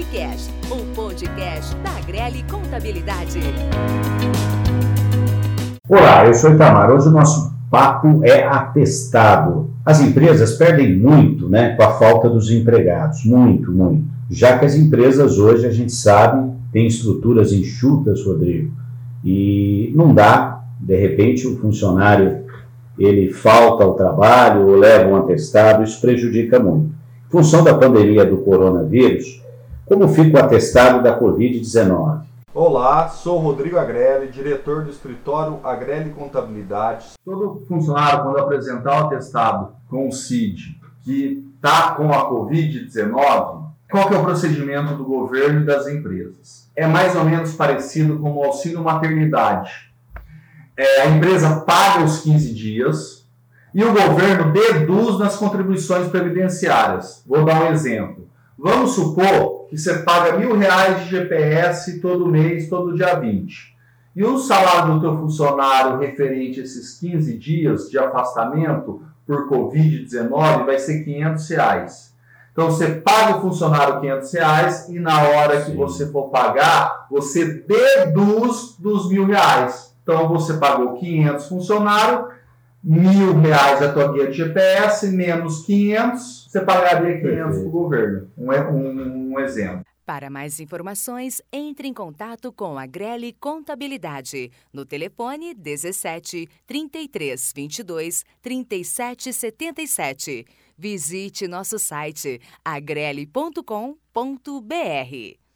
Agrellcast, o podcast da Agrelle Contabilidade. Olá, eu sou Itamar. Hoje o nosso papo é atestado. As empresas perdem muito, com a falta dos empregados, muito. Já que as empresas hoje, a gente sabe, têm estruturas enxutas, Rodrigo, e não dá, de repente, o funcionário, ele falta ao trabalho ou leva um atestado, isso prejudica muito. Em função da pandemia do coronavírus, como fica o atestado da Covid-19? Olá, sou Rodrigo Agrelle, diretor do escritório Agrelle Contabilidade. Todo funcionário, quando apresentar o atestado com o CID, que está com a Covid-19, qual que é o procedimento do governo e das empresas? É mais ou menos parecido com o auxílio maternidade. A empresa paga os 15 dias e o governo deduz nas contribuições previdenciárias. Vou dar um exemplo. Vamos supor que você paga R$1.000 de GPS todo mês, todo dia 20. E o salário do teu funcionário referente a esses 15 dias de afastamento por Covid-19 vai ser R$500. Então você paga o funcionário R$500 e na hora que você for pagar, você deduz dos R$1.000. Então você pagou 500 funcionário, R$1.000 a tua guia de GPS, menos 500, você pagaria 500 para o governo. Um exemplo. Para mais informações, entre em contato com a Agrelle Contabilidade no telefone 17 33 22 37 77. Visite nosso site agrelle.com.br.